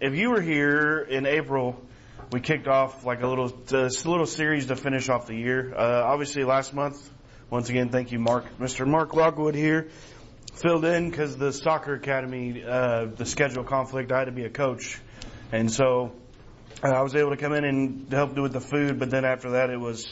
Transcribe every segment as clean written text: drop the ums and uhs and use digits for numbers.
if you were here in April, we kicked off like a little series to finish off the year. Obviously, last month, once again, thank you, Mark. Mr. Mark Lockwood here filled in because the soccer academy, the schedule conflict. I had to be a coach, and so I was able to come in and help do with the food. But then after that, it was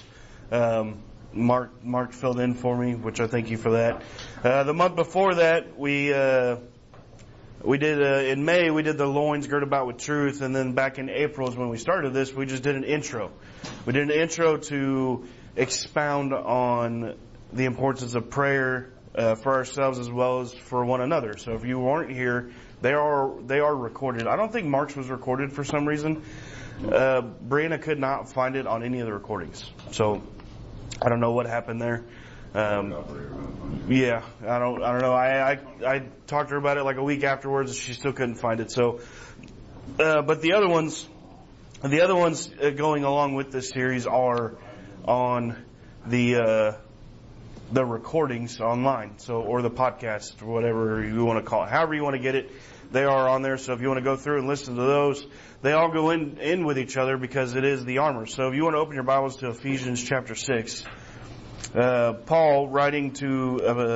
Mark filled in for me, which I thank you for that. The month before that, we did, in May, we did the loins girded about with truth, and then back in April is when we started this, we just did an intro. We did an intro to expound on the importance of prayer for ourselves as well as for one another. So if you weren't here, they are recorded. I don't think Mark's was recorded for some reason. Brianna could not find it on any of the recordings. So I don't know what happened there. Yeah, I don't know. I talked to her about it like a week afterwards, and she still couldn't find it. So, but the other ones going along with this series are on the recordings online, so or the podcast, or whatever you want to call it, however you want to get it. They are on there. So if you want to go through and listen to those, they all go in with each other because it is the armor. So if you want to open your Bibles to Ephesians chapter 6. Paul writing to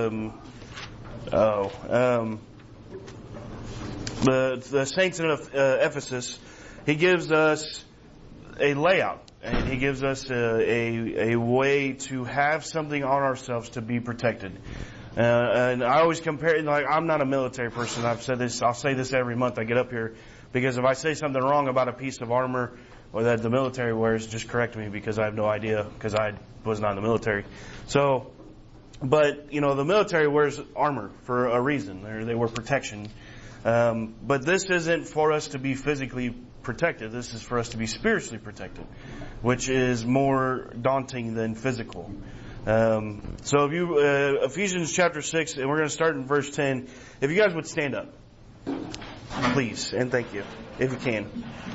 the saints in Ephesus, he gives us a layout, and he gives us a way to have something on ourselves to be protected. And I always compare it, like, I'm not a military person. I've said this, I'll say this every month I get up here, because if I say something wrong about a piece of armor or that the military wears, just correct me, because I have no idea, because I was not in the military. So, but, the military wears armor for a reason. They wear protection. But this isn't for us to be physically protected. This is for us to be spiritually protected, which is more daunting than physical. So if you, Ephesians chapter 6, and we're going to start in verse 10. If you guys would stand up, please, and thank you, if you can.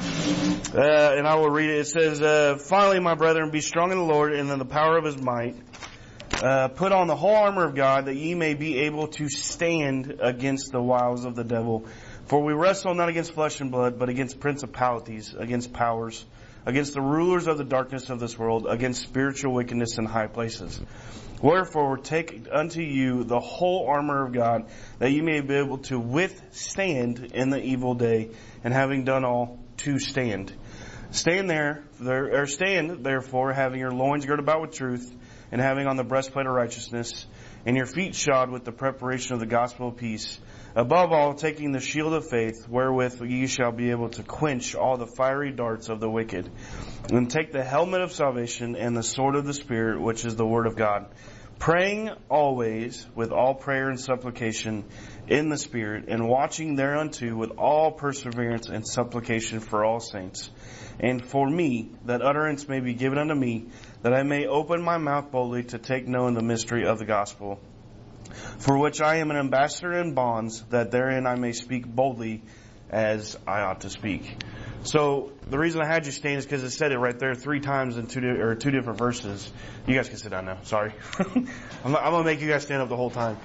And I will read it. It says, finally, my brethren, be strong in the Lord and in the power of His might. Put on the whole armor of God, that ye may be able to stand against the wiles of the devil. For we wrestle not against flesh and blood, but against principalities, against powers, against the rulers of the darkness of this world, against spiritual wickedness in high places. Wherefore take unto you the whole armor of God, that ye may be able to withstand in the evil day, and having done all, to stand. Stand therefore, having your loins girded about with truth, and having on the breastplate of righteousness, and your feet shod with the preparation of the gospel of peace. Above all, taking the shield of faith, wherewith ye shall be able to quench all the fiery darts of the wicked. And take the helmet of salvation and the sword of the Spirit, which is the word of God. Praying always with all prayer and supplication in the Spirit, and watching thereunto with all perseverance and supplication for all saints. And for me, that utterance may be given unto me, that I may open my mouth boldly to take known the mystery of the gospel, for which I am an ambassador in bonds, that therein I may speak boldly as I ought to speak. So the reason I had you stand is because it said it right there 3 times in two different verses. You guys can sit down now. Sorry, I'm gonna make you guys stand up the whole time.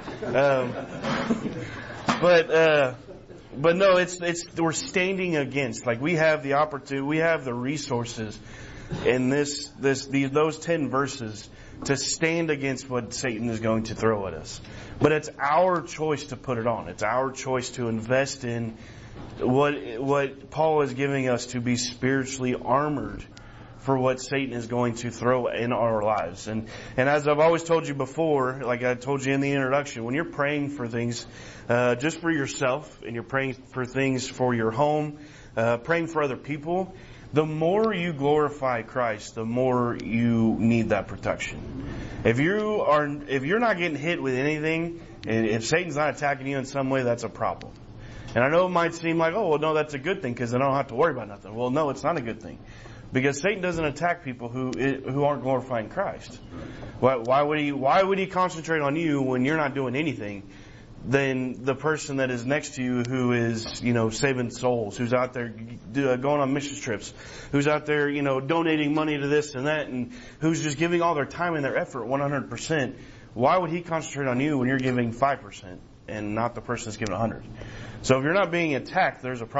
But no, it's we're standing against. Like, we have the opportunity, we have the resources in those 10 verses to stand against what Satan is going to throw at us. But it's our choice to put it on. It's our choice to invest in what Paul is giving us to be spiritually armored for what Satan is going to throw in our lives. And as I've always told you before, like I told you in the introduction, when you're praying for things just for yourself, and you're praying for things for your home, praying for other people, the more you glorify Christ, the more you need that protection. If you're not getting hit with anything, and if Satan's not attacking you in some way, that's a problem. And I know it might seem like, oh, well, no, that's a good thing because I don't have to worry about nothing. Well, no, it's not a good thing. Because Satan doesn't attack people who aren't glorifying Christ. Why would he concentrate on you when you're not doing anything than the person that is next to you who is, saving souls, who's out there going on mission trips, who's out there, donating money to this and that, and who's just giving all their time and their effort 100%. Why would he concentrate on you when you're giving 5% and not the person that's giving 100%? So if you're not being attacked, there's a problem.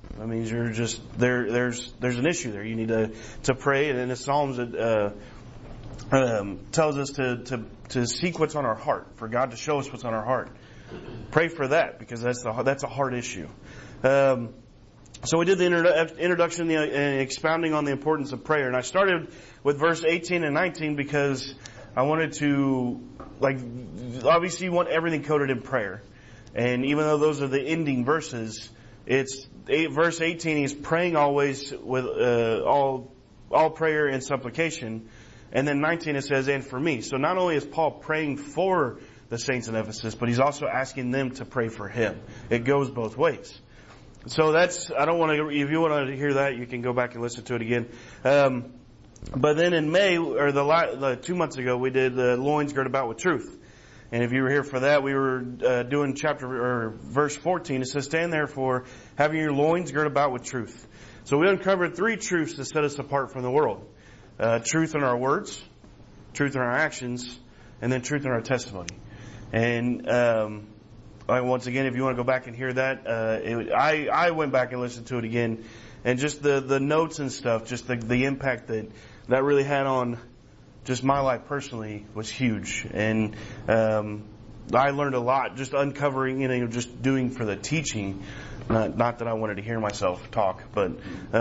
That means you're just there's an issue there. You need to pray, and in the Psalms it tells us to seek what's on our heart, for God to show us what's on our heart. Pray for that, because that's a hard issue. So we did the introduction and expounding on the importance of prayer, and I started with verse 18 and 19 because I wanted to, obviously you want everything coded in prayer, and even though those are the ending verses, verse 18 is praying always with all prayer and supplication, and then 19 it says, and for me. So not only is Paul praying for the saints in Ephesus, but he's also asking them to pray for him. It goes both ways. So if you want to hear that, you can go back and listen to it again. But then in May, or the 2 months ago, we did the loins girt about with truth. And if you were here for that, we were doing verse 14. It says, stand therefore, having your loins girt about with truth. So we uncovered 3 truths that set us apart from the world. Truth in our words, truth in our actions, and then truth in our testimony. And once again, if you want to go back and hear that, I went back and listened to it again, and just the notes and stuff, just the impact that really had on just my life personally was huge. And I learned a lot just uncovering, just doing for the teaching. Not that I wanted to hear myself talk, but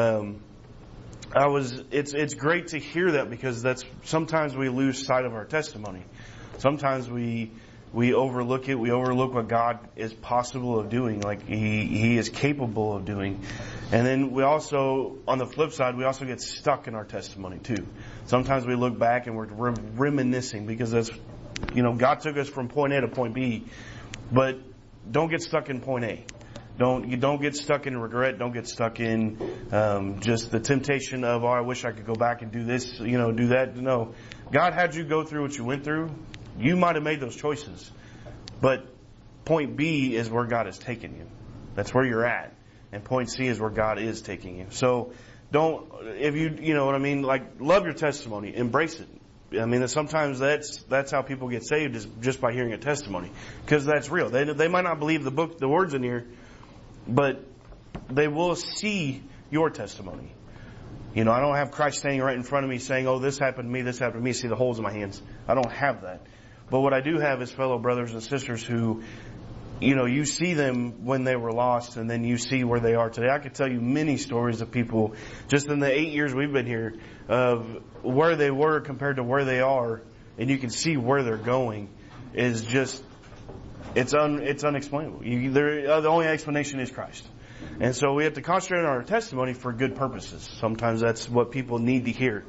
it's great to hear that, because sometimes we lose sight of our testimony. Sometimes we overlook it. We overlook what God is possible of doing, like He is capable of doing. And then we also, on the flip side, we also get stuck in our testimony too. Sometimes we look back and we're reminiscing, because God took us from point A to point B, but don't get stuck in point A. Don't get stuck in regret. Don't get stuck in just the temptation of, I wish I could go back and do this, do that. No, God had you go through what you went through. You might have made those choices, but point B is where God has taken you. That's where you're at. And point C is where God is taking you. So if you know what I mean, love your testimony, embrace it. I mean, sometimes that's how people get saved, is just by hearing a testimony, because that's real. They might not believe the words in here, but they will see your testimony. I don't have Christ standing right in front of me saying, oh, this happened to me, this happened to me, see the holes in my hands. I don't have that. But what I do have is fellow brothers and sisters who, you see them when they were lost, and then you see where they are today. I could tell you many stories of people, just in the 8 years we've been here, of where they were compared to where they are, and you can see where they're going. Is just, it's unexplainable. The only explanation is Christ. And so we have to concentrate on our testimony for good purposes. Sometimes that's what people need to hear.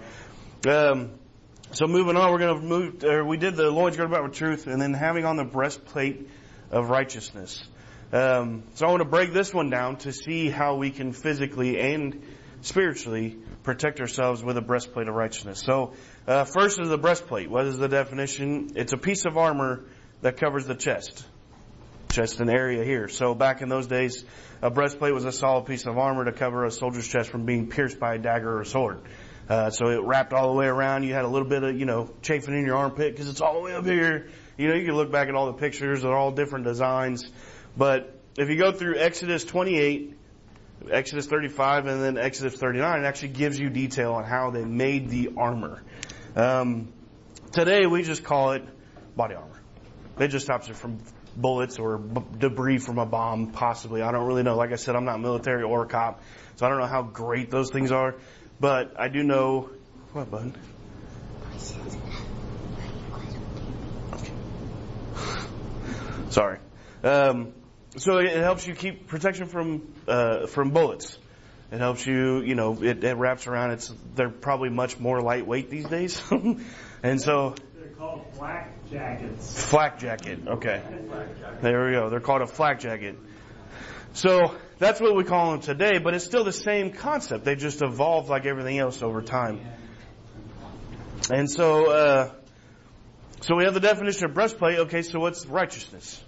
So moving on, we're going to we did the loins girt about with truth, and then having on the breastplate of righteousness. So I want to break this one down to see how we can physically and spiritually protect ourselves with a breastplate of righteousness. So first is the breastplate. What is the definition? It's a piece of armor that covers the chest and area here. So back in those days, a breastplate was a solid piece of armor to cover a soldier's chest from being pierced by a dagger or a sword. So it wrapped all the way around. You had a little bit of, chafing in your armpit because it's all the way up here. You can look back at all the pictures. They're all different designs. But if you go through Exodus 28, Exodus 35, and then Exodus 39, it actually gives you detail on how they made the armor. Today, we just call it body armor. It just stops it from bullets or debris from a bomb, possibly. I don't really know. Like I said, I'm not military or a cop, so I don't know how great those things are. But I do know... What, bud? Okay. Sorry. So it helps you keep protection from bullets. It helps you, it wraps around. They're probably much more lightweight these days. And so... They're called flak jackets. Flak jacket. Okay. There we go. They're called a flak jacket. So that's what we call them today, but it's still the same concept. They just evolved like everything else over time. And so we have the definition of breastplate. Okay, so what's righteousness?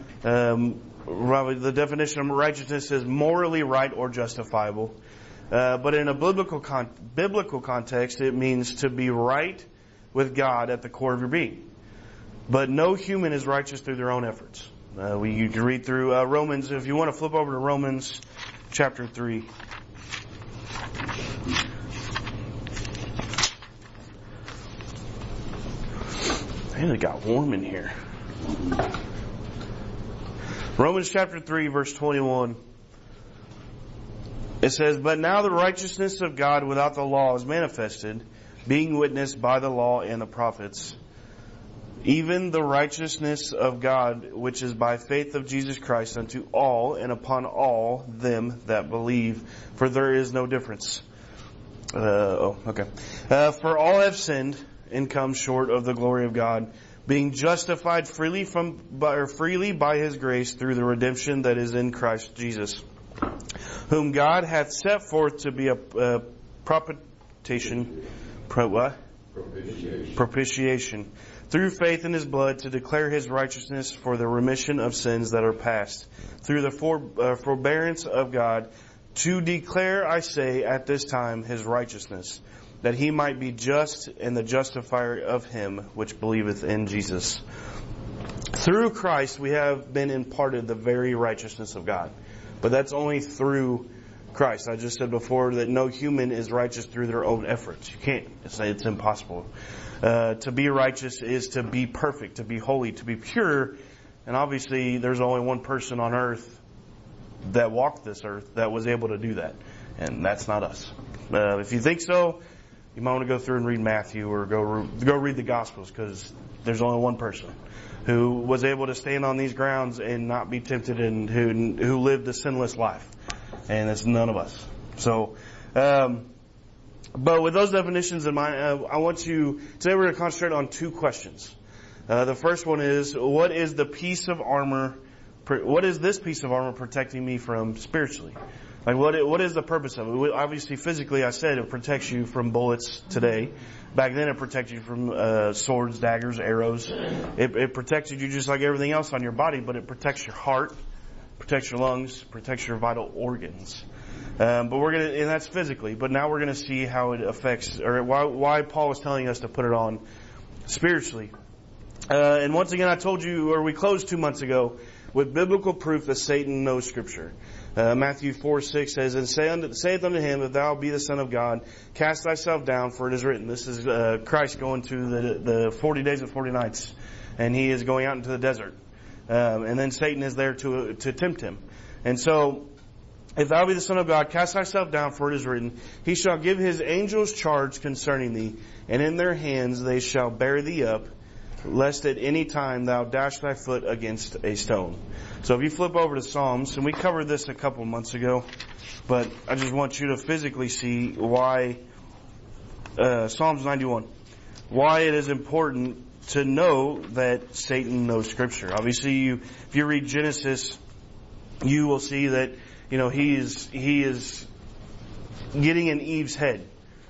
The definition of righteousness is morally right or justifiable. But in a biblical context, it means to be right with God at the core of your being. But no human is righteous through their own efforts. You can read through Romans. If you want to flip over to Romans chapter 3. Man, it got warm in here. Romans chapter 3, verse 21. It says, "But now the righteousness of God without the law is manifested, being witnessed by the law and the prophets, even the righteousness of God, which is by faith of Jesus Christ unto all and upon all them that believe, for there is no difference." For all have sinned and come short of the glory of God, being justified freely by His grace through the redemption that is in Christ Jesus, whom God hath set forth to be a propitiation through faith in His blood, to declare His righteousness for the remission of sins that are past, through the forbearance of God, to declare, I say, at this time His righteousness, that He might be just and the justifier of him which believeth in Jesus. Through Christ we have been imparted the very righteousness of God. But that's only through Christ. I just said before that no human is righteous through their own efforts. You can't. It's impossible. To be righteous is to be perfect, to be holy, to be pure. And obviously there's only one person on earth that walked this earth that was able to do that. And that's not us. If you think so, you might want to go through and read Matthew or go read the Gospels, because there's only one person who was able to stand on these grounds and not be tempted, and who lived a sinless life. And it's none of us. So, but with those definitions in mind, I want you, today we're going to concentrate on two questions. The first one is, what is this piece of armor protecting me from spiritually? Like, what is the purpose of it? Obviously, physically, I said it protects you from bullets today. Back then, it protected you from swords, daggers, arrows. It protected you just like everything else on your body, but it protects your heart, protects your lungs, protects your vital organs. And that's physically. But now we're gonna see how it affects, or why Paul was telling us to put it on spiritually. And once again, we closed 2 months ago with biblical proof that Satan knows Scripture. Matthew 4:6 says, "And saith unto him, If thou be the Son of God, cast thyself down, for it is written." This is Christ going through the 40 days and 40 nights. And He is going out into the desert. And then Satan is there to tempt Him. And so, "If thou be the Son of God, cast thyself down, for it is written, He shall give His angels charge concerning thee, and in their hands they shall bear thee up, lest at any time thou dash thy foot against a stone." So if you flip over to Psalms, and we covered this a couple months ago, but I just want you to physically see why, Psalms 91, why it is important to know that Satan knows Scripture. Obviously, if you read Genesis, you will see that, he is getting in Eve's head,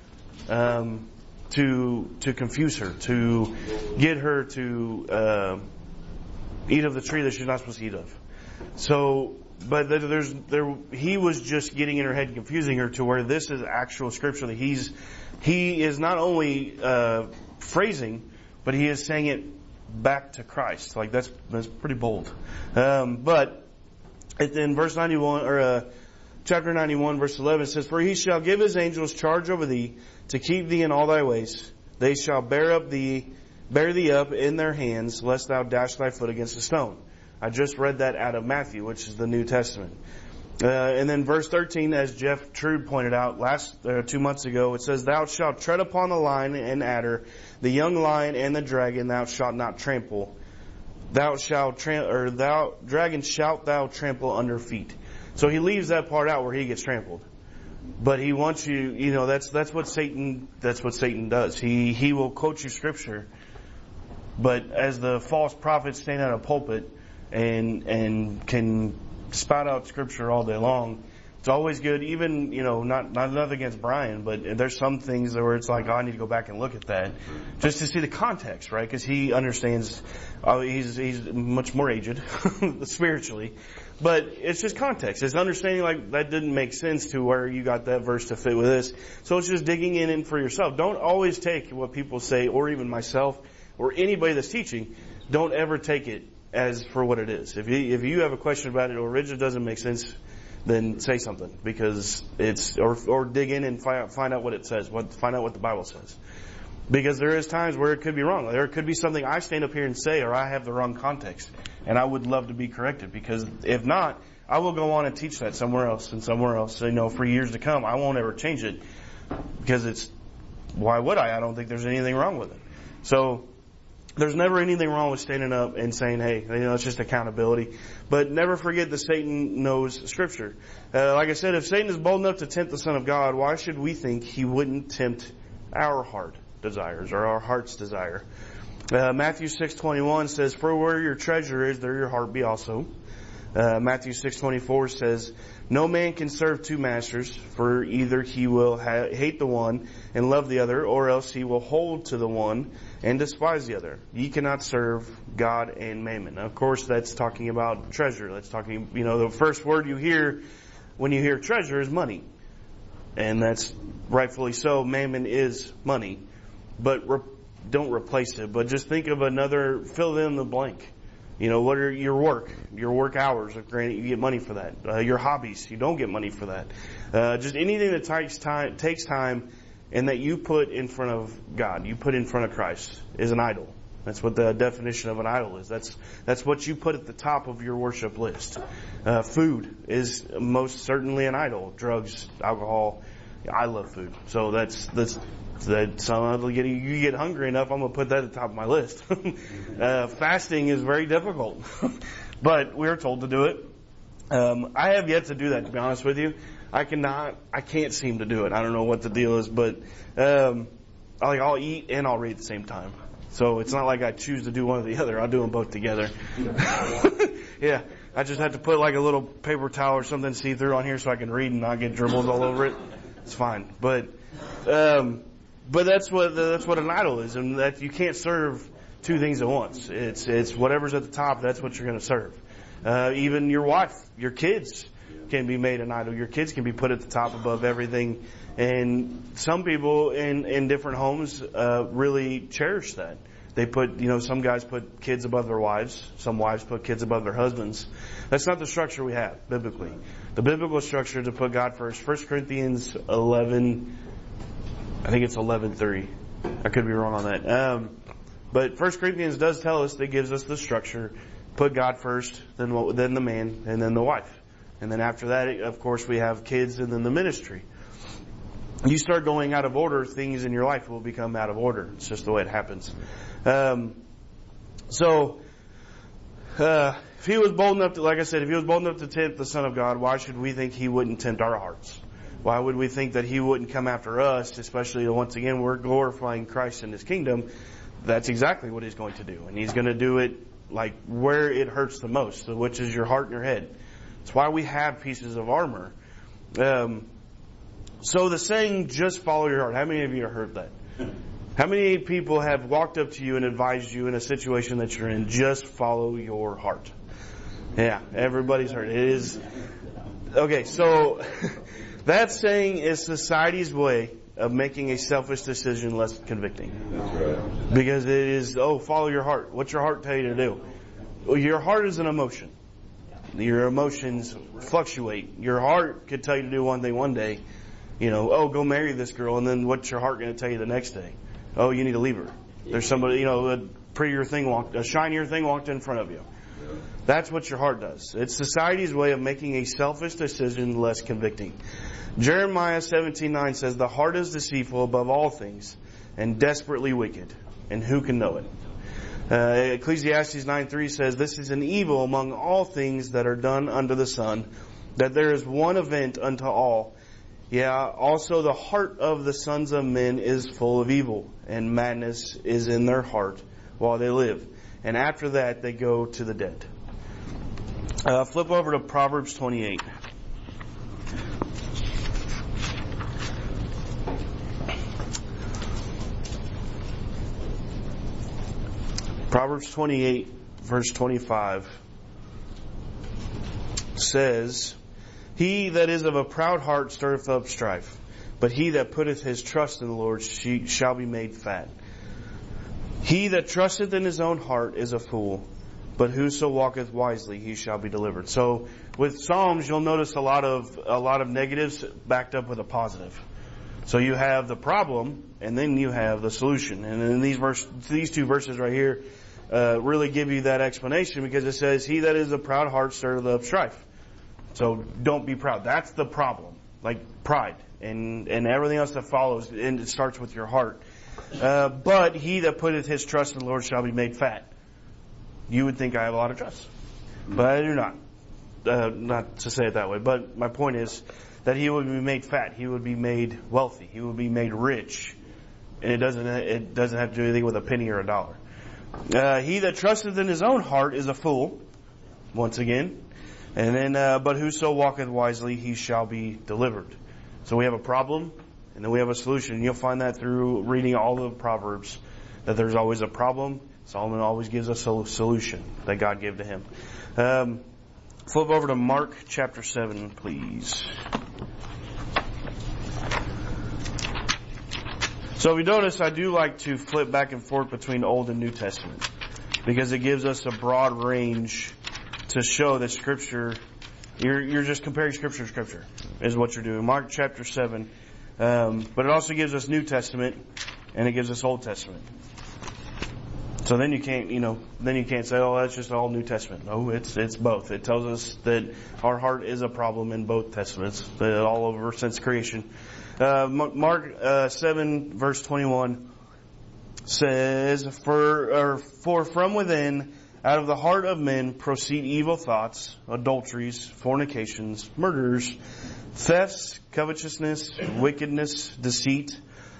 to confuse her, to get her to eat of the tree that she's not supposed to eat of. So, but he was just getting in her head and confusing her, to where this is actual Scripture that he is not only phrasing, but he is saying it back to Christ. Like that's pretty bold. But in verse 91, or chapter 91, verse 11, it says, "For He shall give His angels charge over thee, to keep thee in all thy ways. They shall bear thee up in their hands, lest thou dash thy foot against a stone." I just read that out of Matthew, which is the New Testament. And then verse 13, as Jeff Trude pointed out 2 months ago, it says, "Thou shalt tread upon the lion and adder, the young lion and the dragon thou shalt not trample. Dragon shalt thou trample under feet." So he leaves that part out where he gets trampled. But he wants you, that's what Satan does. He will quote you Scripture, but as the false prophets stand at a pulpit and can spout out Scripture all day long, it's always good. Even, not nothing against Brian, but there's some things where it's like, I need to go back and look at that just to see the context, right? Because he understands. He's much more aged spiritually, but it's just context. It's understanding like that didn't make sense to where you got that verse to fit with this. So it's just digging in for yourself. Don't always take what people say, or even myself, or anybody that's teaching. Don't ever take it as for what it is. If you have a question about it, or it doesn't make sense, then say something, because or dig in and find out what it says, find out what the Bible says. Because there is times where it could be wrong. There could be something I stand up here and say, or I have the wrong context. And I would love to be corrected, because if not, I will go on and teach that somewhere else and somewhere else, for years to come. I won't ever change it, because why would I? I don't think there's anything wrong with it. So, there's never anything wrong with standing up and saying, hey, it's just accountability. But never forget that Satan knows Scripture. Like I said, if Satan is bold enough to tempt the Son of God, why should we think he wouldn't tempt our heart desires, or our heart's desire? Matthew 6:21 says, for where your treasure is, there your heart be also. Matthew 6:24 says, no man can serve two masters, for either he will hate the one and love the other, or else he will hold to the one and despise the other. Ye cannot serve God and mammon. Now, of course, that's talking about treasure. That's talking, the first word you hear when you hear treasure is money. And that's rightfully so. Mammon is money. But don't replace it. But just think of fill in the blank. What are your work hours? Granted, you get money for that. Your hobbies, you don't get money for that. Just anything that takes time, and that you put in front of God, you put in front of Christ, is an idol. That's what the definition of an idol is. That's what you put at the top of your worship list. Food is most certainly an idol. Drugs, alcohol. I love food, so that's. So you get hungry enough, I'm going to put that at the top of my list. Fasting is very difficult, but we're told to do it. I have yet to do that, to be honest with you. I can't seem to do it. I don't know what the deal is, but I'll eat and I'll read at the same time. So it's not like I choose to do one or the other. I'll do them both together. Yeah, I just have to put like a little paper towel or something see-through on here so I can read and not get dribbles all over it. It's fine, but that's what an idol is, and that you can't serve two things at once. It's whatever's at the top, that's what you're going to serve. Even your wife, your kids can be made an idol. Your kids can be put at the top above everything. And some people in different homes really cherish that. They put, some guys put kids above their wives. Some wives put kids above their husbands. That's not the structure we have biblically. The biblical structure is to put God first. 1 Corinthians 11, I think it's 11:3. I could be wrong on that. But 1 Corinthians does tell us, that gives us the structure. Put God first, then the man, and then the wife. And then after that, of course, we have kids and then the ministry. You start going out of order, things in your life will become out of order. It's just the way it happens. If he was bold enough to, like I said, if he was bold enough to tempt the Son of God, why should we think he wouldn't tempt our hearts? Why would we think that he wouldn't come after us, especially once again, we're glorifying Christ in his kingdom? That's exactly what he's going to do. And he's going to do it like where it hurts the most, which is your heart and your head. That's why we have pieces of armor. So the saying, just follow your heart. How many of you have heard that? How many people have walked up to you and advised you in a situation that you're in, just follow your heart? Yeah, everybody's heard it. It is. Okay, so that saying is society's way of making a selfish decision less convicting. That's right. Because it is, follow your heart. What's your heart tell you to do? Well, your heart is an emotion. Your emotions fluctuate. Your heart could tell you to do one thing one day. Go marry this girl, and then what's your heart going to tell you the next day? Oh, you need to leave her. There's somebody, a shinier thing walked in front of you. That's what your heart does. It's society's way of making a selfish decision less convicting. Jeremiah 17:9 says, the heart is deceitful above all things and desperately wicked, and who can know it? Ecclesiastes 9:3 says, this is an evil among all things that are done under the sun, that there is one event unto all. Yeah, also the heart of the sons of men is full of evil, and madness is in their heart while they live. And after that, they go to the dead. Flip over to Proverbs 28. Proverbs 28, verse 25 says, he that is of a proud heart stirreth up strife, but he that putteth his trust in the Lord shall be made fat. He that trusteth in his own heart is a fool, but whoso walketh wisely, he shall be delivered. So with Psalms, you'll notice a lot of negatives backed up with a positive. So you have the problem, and then you have the solution. And then these two verses right here really give you that explanation, because it says, "He that is a proud heart stirreth up strife." So don't be proud. That's the problem, like pride and everything else that follows. And it starts with your heart. But he that putteth his trust in the Lord shall be made fat. You would think I have a lot of trust, but I do not. Not to say it that way, but my point is that he would be made fat. He would be made wealthy. He would be made rich, and it doesn't have to do anything with a penny or a dollar. He that trusteth in his own heart is a fool. Once again, and then but whoso walketh wisely, he shall be delivered. So we have a problem, and then we have a solution. You'll find that through reading all the Proverbs, that there's always a problem. Solomon always gives us a solution that God gave to him. Flip over to Mark chapter 7, please. So if you notice, I do like to flip back and forth between Old and New Testament, because it gives us a broad range to show that Scripture, you're just comparing Scripture to Scripture, is what you're doing. Mark chapter 7. But it also gives us New Testament, and it gives us Old Testament. So then you can't say, oh, that's just all New Testament. No, it's both. It tells us that our heart is a problem in both Testaments, all over since creation. Mark 7 verse 21 says, For from within, out of the heart of men, proceed evil thoughts, adulteries, fornications, murders, thefts, covetousness, wickedness, deceit,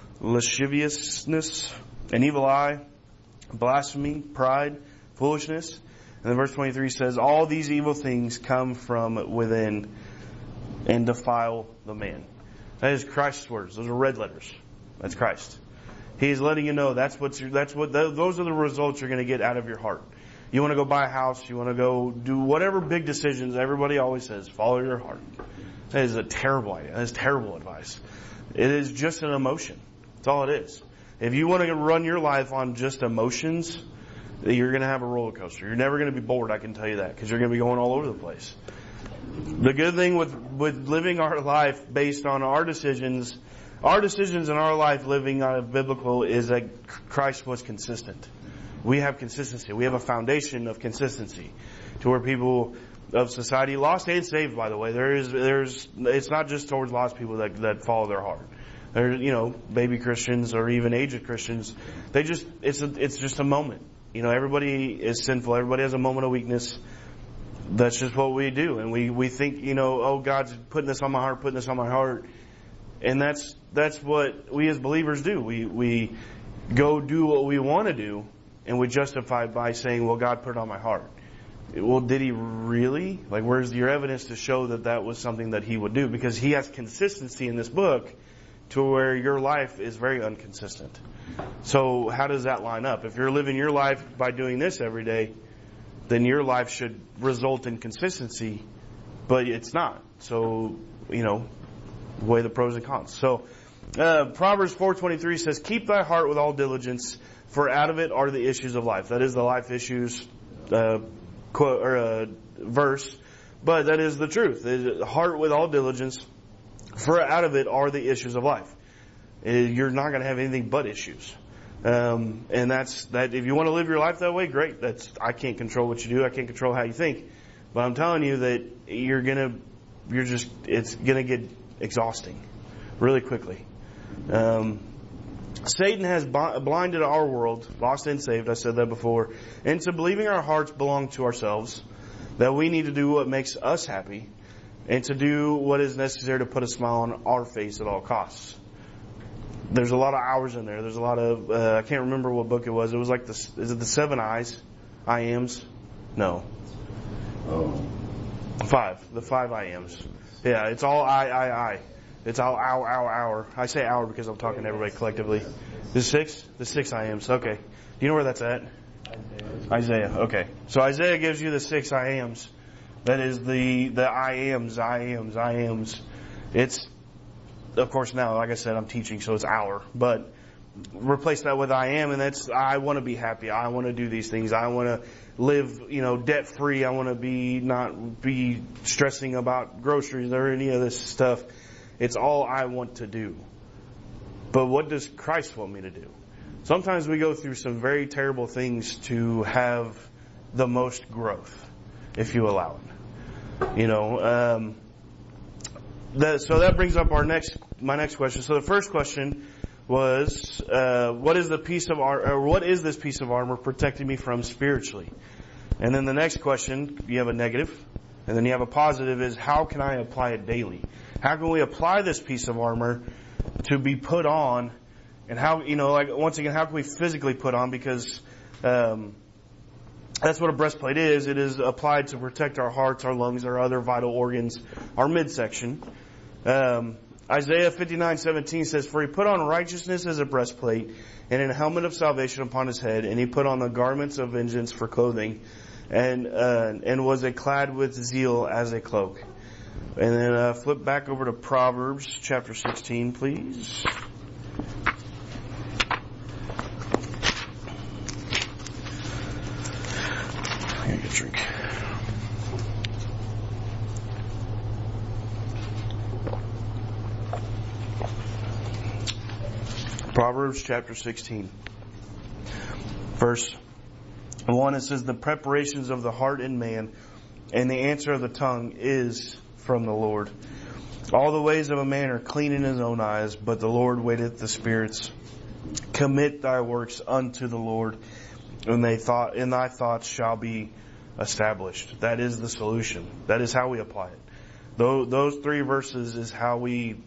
lasciviousness, an evil eye, blasphemy, pride, foolishness. And then verse 23 says, all these evil things come from within and defile the man. That is Christ's words. Those are red letters. That's Christ. He is letting you know those are the results you're going to get out of your heart. You want to go buy a house, you want to go do whatever big decisions, everybody always says, follow your heart. That is a terrible idea. That is terrible advice. It is just an emotion. That's all it is. If you want to run your life on just emotions, you're going to have a roller coaster. You're never going to be bored, I can tell you that, because you're going to be going all over the place. The good thing with living our life based on our decisions in our life living out of biblical is that Christ was consistent. We have consistency. We have a foundation of consistency to where people of society, lost and saved, by the way, it's not just towards lost people that follow their heart. There's, baby Christians or even aged Christians. It's just a moment. Everybody is sinful. Everybody has a moment of weakness. That's just what we do. And we think, oh, God's putting this on my heart. And that's what we as believers do. We go do what we want to do, and we justify it by saying, well, God put it on my heart. Well, did He really? Like, where's your evidence to show that was something that He would do? Because He has consistency in this book to where your life is very inconsistent. So how does that line up? If you're living your life by doing this every day, then your life should result in consistency, but it's not. So, weigh the pros and cons. So, Proverbs 4:23 says, keep thy heart with all diligence, for out of it are the issues of life. That is the life issues verse, but that is the truth. Heart with all diligence, for out of it are the issues of life. You're not going to have anything but issues. And that's that. If you want to live your life that way, great. I can't control what you do. I can't control how you think. But I'm telling you that it's gonna get exhausting really quickly. Satan has blinded our world, lost and saved, I said that before, into believing our hearts belong to ourselves, that we need to do what makes us happy, and to do what is necessary to put a smile on our face at all costs. There's a lot of hours in there. There's a lot of, I can't remember what book it was. It was like is it the 7 I's? I ams? No. 5. The 5 I ams. Yeah, it's all I. It's all our. I say our because I'm talking to everybody collectively. The 6? The 6 I ams. Okay. Do you know where that's at? Isaiah. Okay. So Isaiah gives you the 6 I ams. That is the I ams. It's, of course, now, like I said, I'm teaching, so it's our. But replace that with I am, and that's I want to be happy. I want to do these things. I want to live, debt free. I want to not be stressing about groceries or any of this stuff. It's all I want to do. But what does Christ want me to do? Sometimes we go through some very terrible things to have the most growth, if you allow it. So that brings up my next question. So the first question was, what is this piece of armor protecting me from spiritually? And then the next question, you have a negative, and then you have a positive, is how can I apply it daily? How can we apply this piece of armor to be put on? And how, once again, how can we physically put on? Because that's what a breastplate is. It is applied to protect our hearts, our lungs, our other vital organs, our midsection. Isaiah 59:17 says, "For he put on righteousness as a breastplate, and a helmet of salvation upon his head, and he put on the garments of vengeance for clothing, and was clad with zeal as a cloak." And then flip back over to Proverbs chapter 16, please. I gotta get a drink. Proverbs chapter 16, verse 1, it says, "The preparations of the heart in man, and the answer of the tongue is from the Lord. All the ways of a man are clean in his own eyes, but the Lord weighteth the spirits. Commit thy works unto the Lord, and thy thoughts shall be established." That is the solution. That is how we apply it. Those three verses is how we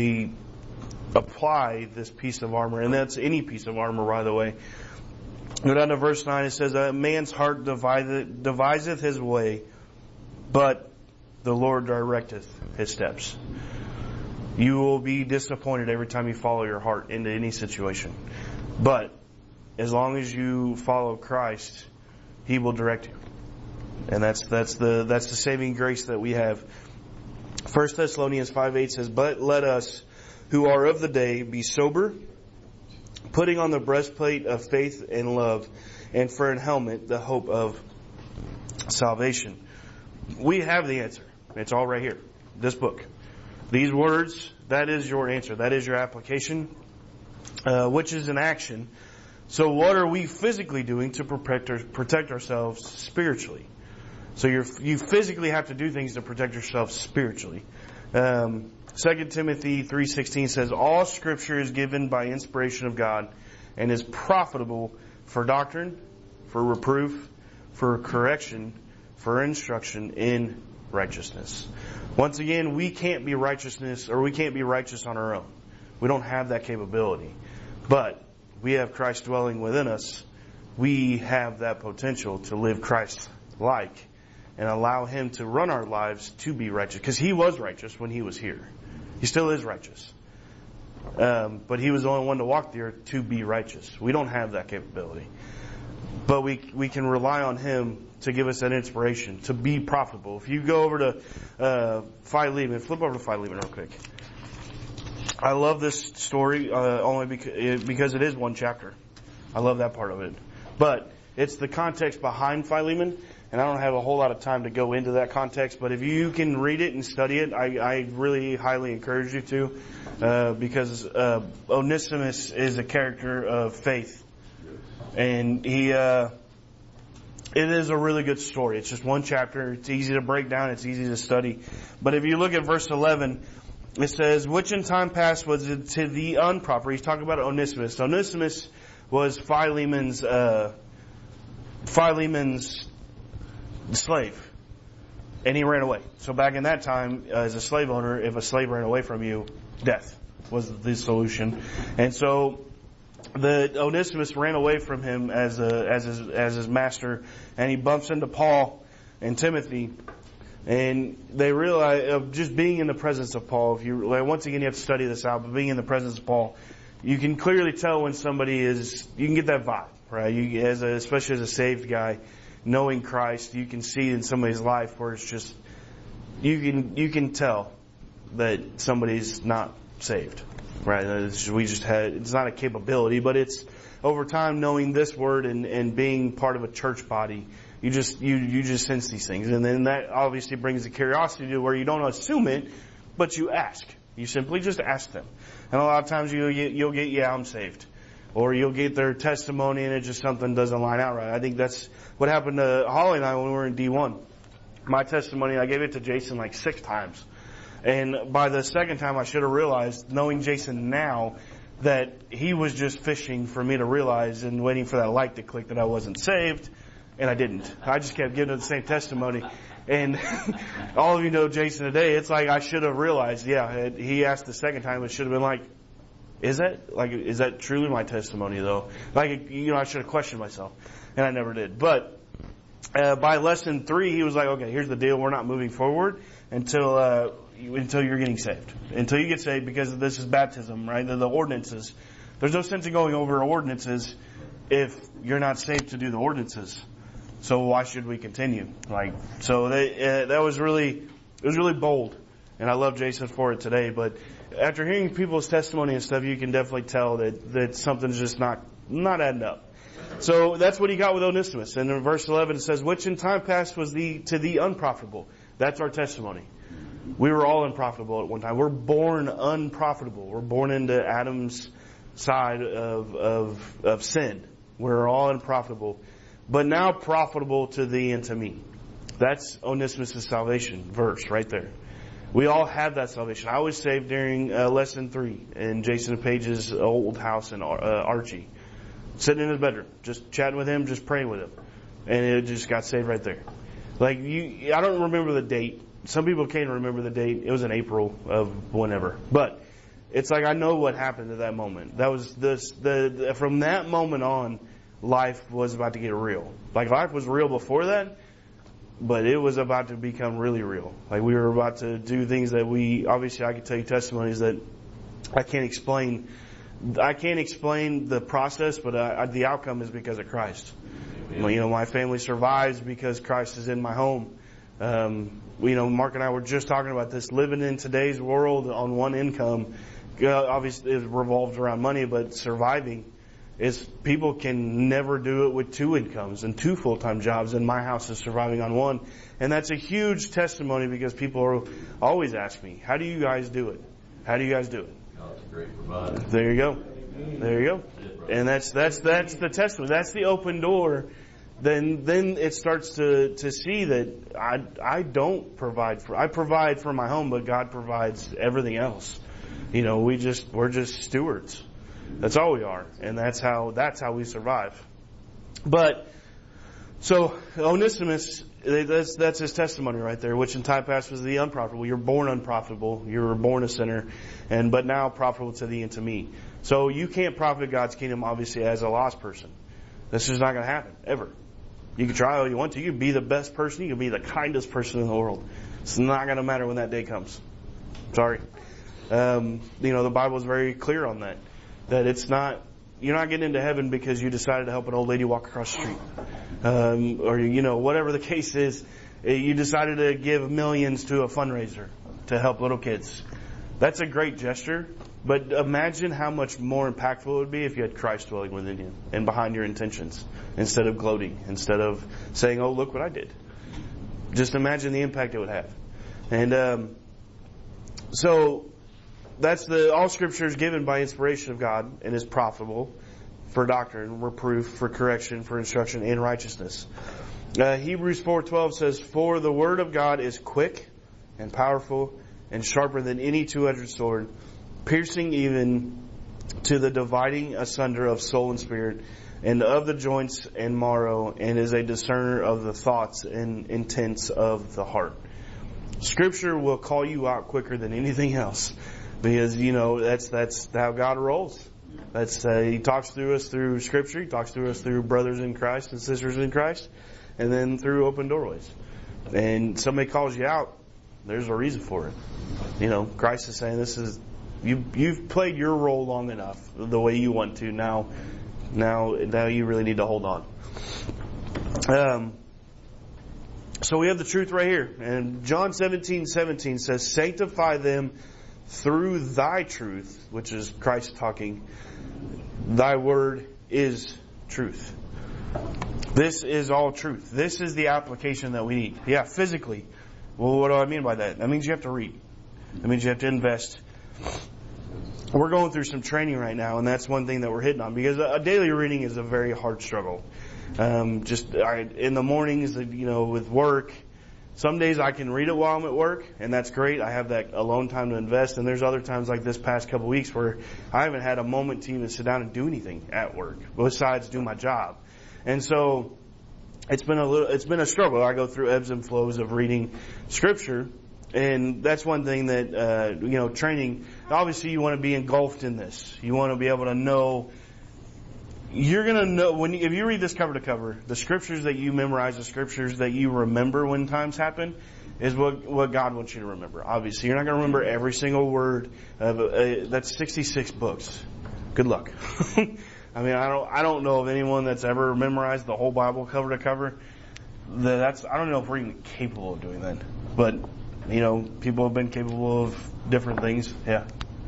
apply this piece of armor, and that's any piece of armor, by the way. Go down to verse 9. It says, "A man's heart deviseth his way, but the Lord directeth his steps." You will be disappointed every time you follow your heart into any situation, but as long as you follow Christ, He will direct you, and that's the saving grace that we have. 1 Thessalonians 5:8 says, "But let us who are of the day be sober, putting on the breastplate of faith and love, and for an helmet the hope of salvation." We have the answer. It's all right here. This book. These words, that is your answer. That is your application, which is an action. So what are we physically doing to protect ourselves spiritually? So you physically have to do things to protect yourself spiritually. 2 Timothy 3:16 says, "All Scripture is given by inspiration of God and is profitable for doctrine, for reproof, for correction, for instruction in righteousness." Once again, we can't be righteous on our own. We don't have that capability. But we have Christ dwelling within us. We have that potential to live Christ-like and allow Him to run our lives to be righteous. Because He was righteous when He was here. He still is righteous. But He was the only one to walk the earth to be righteous. We don't have that capability. But we can rely on Him to give us that inspiration, to be profitable. If you go over to Philemon, flip over to Philemon real quick. I love this story only because it is one chapter. I love that part of it. But it's the context behind Philemon, and I don't have a whole lot of time to go into that context, but if you can read it and study it, I really highly encourage you to, because Onesimus is a character of faith. And it is a really good story. It's just one chapter. It's easy to break down. It's easy to study. But if you look at verse 11, it says, "Which in time past was it to the unproper." He's talking about Onesimus. Onesimus was Philemon's slave. And he ran away. So back in that time, as a slave owner, if a slave ran away from you, death was the solution. And so the Onesimus ran away from him as his master, and he bumps into Paul and Timothy, and they realize of just being in the presence of Paul. Once again, you have to study this out, but being in the presence of Paul, you can clearly tell when somebody is. You can get that vibe, right? Especially as a saved guy, knowing Christ, you can see in somebody's life where it's just you can tell that somebody's not saved. Right? It's not a capability, but it's over time knowing this word and being part of a church body. You just sense these things. And then that obviously brings the curiosity to where you don't assume it, but you ask. You simply just ask them. And a lot of times you'll get, yeah, I'm saved. Or you'll get their testimony and it just something doesn't line out right. I think that's what happened to Holly and I when we were in D1. My testimony, I gave it to Jason like 6 times. And by the second time I should have realized, knowing Jason now, that he was just fishing for me to realize and waiting for that light to click that I wasn't saved. And I didn't. I just kept giving the same testimony. And all of you know Jason today, it's like I should have realized, yeah, he asked the second time, it should have been like, is that truly my testimony though? Like, I should have questioned myself. And I never did. But, by lesson 3, he was like, okay, here's the deal. We're not moving forward until you're getting saved. Until you get saved, because this is baptism, right? The ordinances. There's no sense in going over ordinances if you're not saved to do the ordinances. So why should we continue? That was really bold. And I love Jason for it today. But after hearing people's testimony and stuff, you can definitely tell that something's just not adding up. So that's what he got with Onesimus. And in verse 11 it says, which in time past was to the unprofitable. That's our testimony. We were all unprofitable at one time. We're born unprofitable. We're born into Adam's side of sin. We're all unprofitable. But now profitable to thee and to me. That's Onesimus' salvation verse right there. We all have that salvation. I was saved during lesson 3 in Jason Page's old house in Archie. Sitting in his bedroom, just chatting with him, just praying with him. And it just got saved right there. I don't remember the date. Some people can't remember the date. It was in April of whenever. But it's like I know what happened at that moment. That was from that moment on, life was about to get real. Like life was real before that, but it was about to become really real. Like we were about to do things that I could tell you testimonies that I can't explain. I can't explain the process, but the outcome is because of Christ. My family survives because Christ is in my home. Mark and I were just talking about this. Living in today's world on one income, obviously it revolves around money, but surviving is people can never do it with 2 incomes and 2 full-time jobs, and my house is surviving on 1. And that's a huge testimony because people always ask me, how do you guys do it? How do you guys do it? God's a great provider. There you go. There you go. And that's the testimony. That's the open door. Then it starts to see that I don't provide I provide for my home, but God provides everything else. We're just stewards. That's all we are, and that's how we survive. But so Onesimus, that's his testimony right there, which in time past was the unprofitable. You're born unprofitable. You were born a sinner, but now profitable to thee and to me. So you can't profit God's kingdom, obviously, as a lost person. This is not going to happen, ever. You can try all you want to. You can be the best person. You can be the kindest person in the world. It's not going to matter when that day comes. Sorry. The Bible is very clear on that. That it's not, you're not getting into heaven because you decided to help an old lady walk across the street. Or whatever the case is, you decided to give millions to a fundraiser to help little kids. That's a great gesture, but imagine how much more impactful it would be if you had Christ dwelling within you and behind your intentions, instead of gloating, instead of saying, oh, look what I did. Just imagine the impact it would have. And so that's all Scripture is given by inspiration of God and is profitable for doctrine, reproof, for correction, for instruction, in righteousness. Hebrews 4:12 says, for the word of God is quick and powerful and sharper than any two-edged sword, piercing even to the dividing asunder of soul and spirit, and of the joints and marrow, and is a discerner of the thoughts and intents of the heart. Scripture will call you out quicker than anything else. Because, that's how God rolls. He talks through us through Scripture. He talks through us through brothers in Christ and sisters in Christ. And then through open doorways. And somebody calls you out, there's a reason for it. Christ is saying you've played your role long enough the way you want to. Now you really need to hold on. So we have the truth right here. And John 17:17 says, sanctify them through thy truth, which is Christ talking, thy word is truth. This is all truth. This is the application that we need. Yeah, physically. Well, what do I mean by that? That means you have to read. That means you have to invest. We're going through some training right now, and that's one thing that we're hitting on, because a daily reading is a very hard struggle. In the mornings, with work, some days I can read it while I'm at work, and that's great. I have that alone time to invest. And there's other times like this past couple weeks where I haven't had a moment to even sit down and do anything at work besides do my job. And so it's been a struggle. I go through ebbs and flows of reading Scripture, and that's one thing that training. Obviously, you want to be engulfed in this. You want to be able to know. You're going to know if you read this cover to cover, the scriptures that you memorize, the scriptures that you remember when times happen, is what God wants you to remember. Obviously, you're not going to remember every single word of that's 66 books. Good luck. I mean, I don't know of anyone that's ever memorized the whole Bible cover to cover. I don't know if we're even capable of doing that. But people have been capable of different things. Yeah.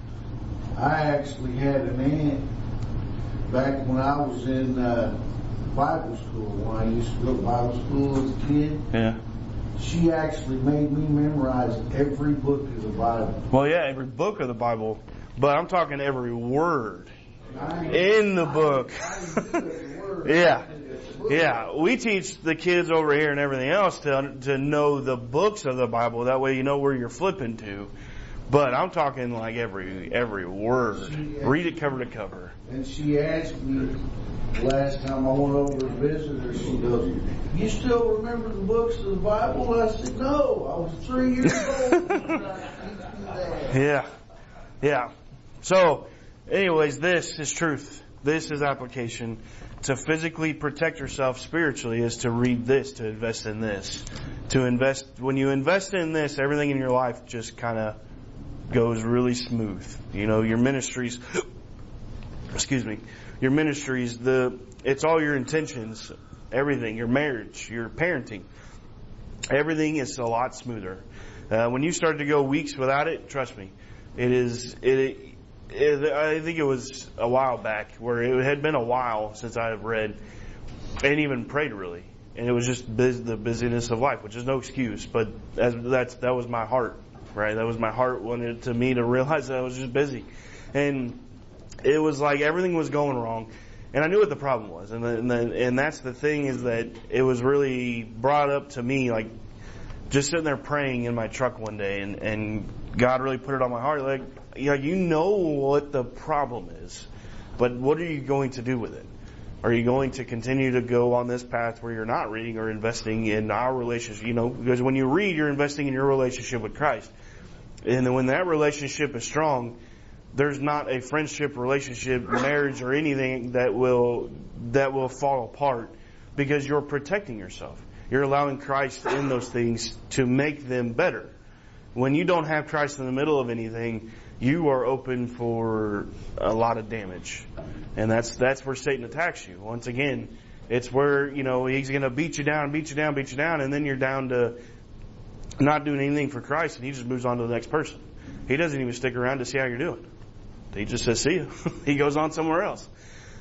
I actually had an aunt back when I was in Bible school, when I used to go to Bible school as a kid. Yeah. She actually made me memorize every book of the Bible. Well, yeah, every book of the Bible, but I'm talking every word in the book. Yeah. Yeah, we teach the kids over here and everything else to know the books of the Bible. That way you know where you're flipping to. But I'm talking like every word. Read it cover to cover. And she asked me last time I went over to visit her, she goes, "You still remember the books of the Bible?" I said, "No, I was 3 years old." Yeah. So, anyways, this is truth. This is application. To physically protect yourself spiritually is to read this, to invest in this. When you invest in this, everything in your life just kind of goes really smooth. Your ministries, it's all your intentions, everything, your marriage, your parenting, everything is a lot smoother. When you start to go weeks without it, trust me, I think it was a while back where it had been a while since I have read and even prayed really. And it was just the busyness of life, which is no excuse, but that was my heart, right? That was my heart wanted me to realize that I was just busy. And it was like everything was going wrong. And I knew what the problem was. And that's the thing, is that it was really brought up to me, like just sitting there praying in my truck one day, and God really put it on my heart, like you know what the problem is, but what are you going to do with it? Are you going to continue to go on this path where you're not reading or investing in our relationship? Because when you read, you're investing in your relationship with Christ. And then when that relationship is strong, there's not a friendship, relationship, marriage, or anything that will fall apart, because you're protecting yourself. You're allowing Christ in those things to make them better. When you don't have Christ in the middle of anything, you are open for a lot of damage. And that's where Satan attacks you. Once again, it's where, he's going to beat you down, and then you're down to not doing anything for Christ, and he just moves on to the next person. He doesn't even stick around to see how you're doing. He just says, "See you." He goes on somewhere else.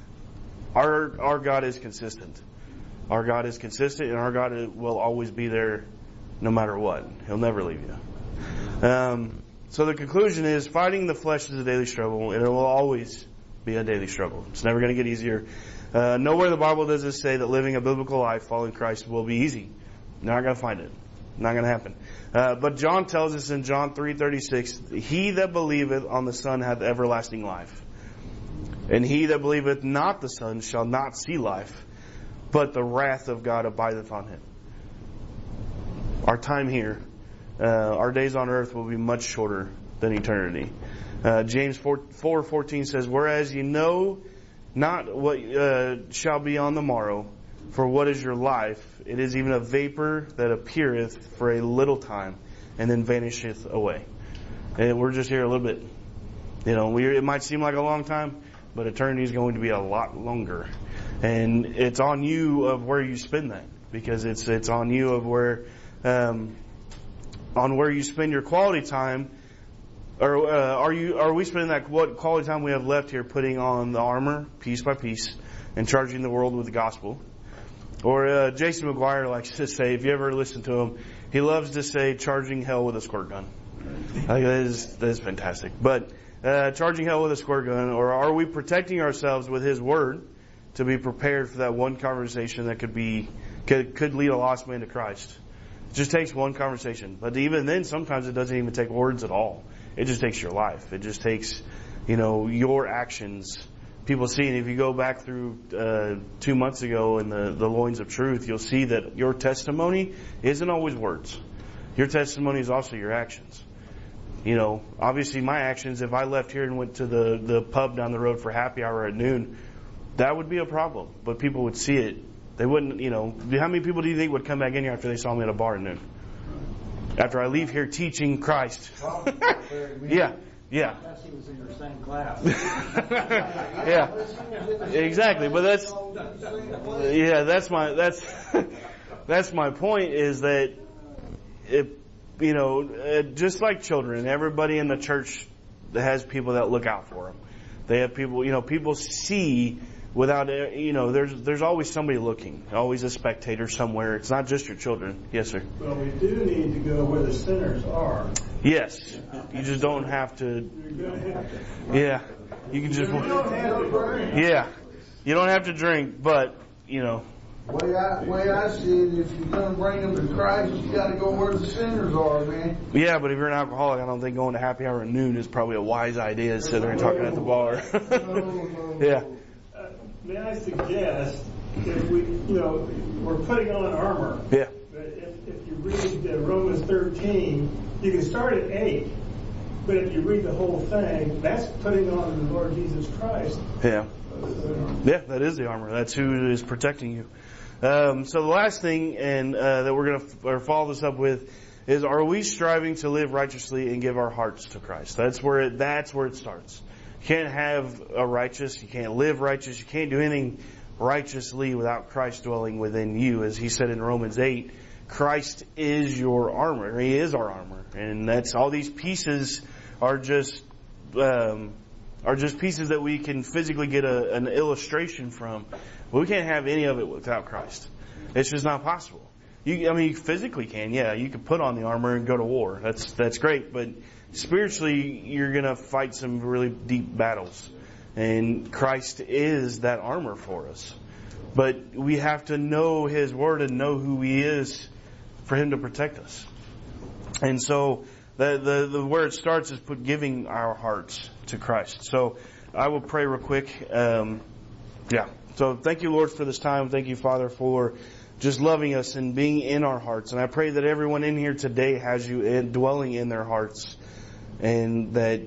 Our God is consistent. Our God is consistent, and our God will always be there no matter what. He'll never leave you. So the conclusion is, fighting the flesh is a daily struggle, and it will always be a daily struggle. It's never going to get easier. Nowhere in the Bible does it say that living a biblical life following Christ will be easy. Not going to find it. Not going to happen. But John tells us in John 3:36, "He that believeth on the Son hath everlasting life. And he that believeth not the Son shall not see life, but the wrath of God abideth on him." Our time here, our days on earth will be much shorter than eternity. James 4:14 says, "Whereas ye know not what shall be on the morrow, for what is your life? It is even a vapor that appeareth for a little time, and then vanisheth away." And we're just here a little bit. It might seem like a long time, but eternity is going to be a lot longer. And it's on you of where you spend that, because it's on you of where you spend your quality time Or are we spending that what quality time we have left here putting on the armor piece by piece and charging the world with the gospel? Or Jason McGuire likes to say, if you ever listen to him, he loves to say charging hell with a squirt gun. I think that is fantastic. But charging hell with a squirt gun, or are we protecting ourselves with His Word to be prepared for that one conversation that could lead a lost man to Christ? It just takes one conversation. But even then, sometimes it doesn't even take words at all. It just takes your life. It just takes, your actions. People see, and if you go back through 2 months ago in the Loins of Truth, you'll see that your testimony isn't always words. Your testimony is also your actions. Obviously my actions, if I left here and went to the pub down the road for happy hour at noon, that would be a problem. But people would see it. They wouldn't, how many people do you think would come back in here after they saw me at a bar at noon? After I leave here teaching Christ. Yeah. Because he was in your same class. Yeah, exactly. But that's my point, is that just like children, everybody in the church has people that look out for them. They have people, people see without, there's always somebody looking, always a spectator somewhere. It's not just your children. Yes, sir. Well, we do need to go where the sinners are. Yes. You just don't have to. You're going to have to. Yeah. You can just. You don't have to drink. Yeah. You don't have to drink, but, Way I see it, if you're going to bring them to Christ, you got to go where the sinners are, man. Yeah, but if you're an alcoholic, I don't think going to happy hour at noon is probably a wise idea to sit there and talking at the bar. Yeah. May I suggest, if we're putting on armor. Yeah. But if you read Romans 13, you can start at 8. But if you read the whole thing, that's putting on the Lord Jesus Christ. Yeah. Yeah, that is the armor. That's who is protecting you. So the last thing, and that we're going to follow this up with, is: are we striving to live righteously and give our hearts to Christ? That's where it starts. You can't have a righteous, you can't live righteous, you can't do anything righteously without Christ dwelling within you. As he said in Romans 8, Christ is your armor. He is our armor, and that's all. These pieces are just pieces that we can physically get an illustration from. But we can't have any of it without Christ. It's just not possible. You physically can, yeah. You can put on the armor and go to war. That's great. But spiritually, you're going to fight some really deep battles. And Christ is that armor for us. But we have to know His Word and know who He is for Him to protect us. And so the where it starts is giving our hearts to Christ. So I will pray real quick. So thank you, Lord, for this time. Thank you, Father, for just loving us and being in our hearts. And I pray that everyone in here today has you dwelling in their hearts, and that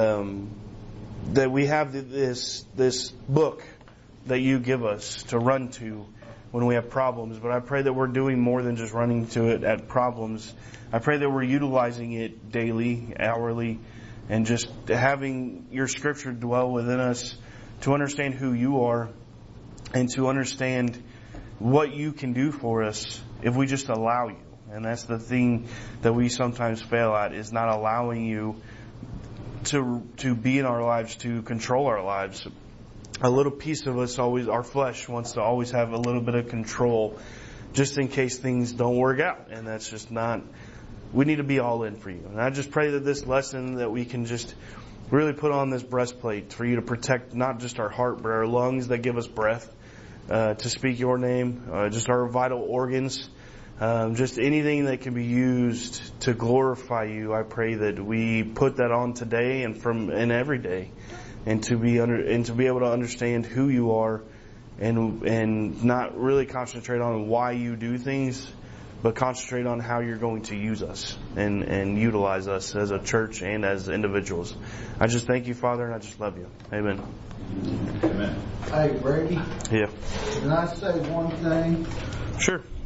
we have this book that you give us to run to when we have problems. But I pray that we're doing more than just running to it at problems. I pray that we're utilizing it daily, hourly, and just having your Scripture dwell within us to understand who you are and to understand what you can do for us if we just allow you. And that's the thing that we sometimes fail at, is not allowing you to be in our lives, to control our lives. A little piece of us our flesh wants to always have a little bit of control just in case things don't work out. And that's just not, we need to be all in for you. And I just pray that this lesson, that we can just really put on this breastplate for you to protect not just our heart, but our lungs that give us breath, to speak your name, just our vital organs, just anything that can be used to glorify you. I pray that we put that on today and every day, and to be able to understand who you are, and not really concentrate on why you do things, but concentrate on how you're going to use us and utilize us as a church and as individuals. I just thank you, Father, and I just love you. Amen. Amen. Hey, Brady. Yeah. Can I say one thing? Sure.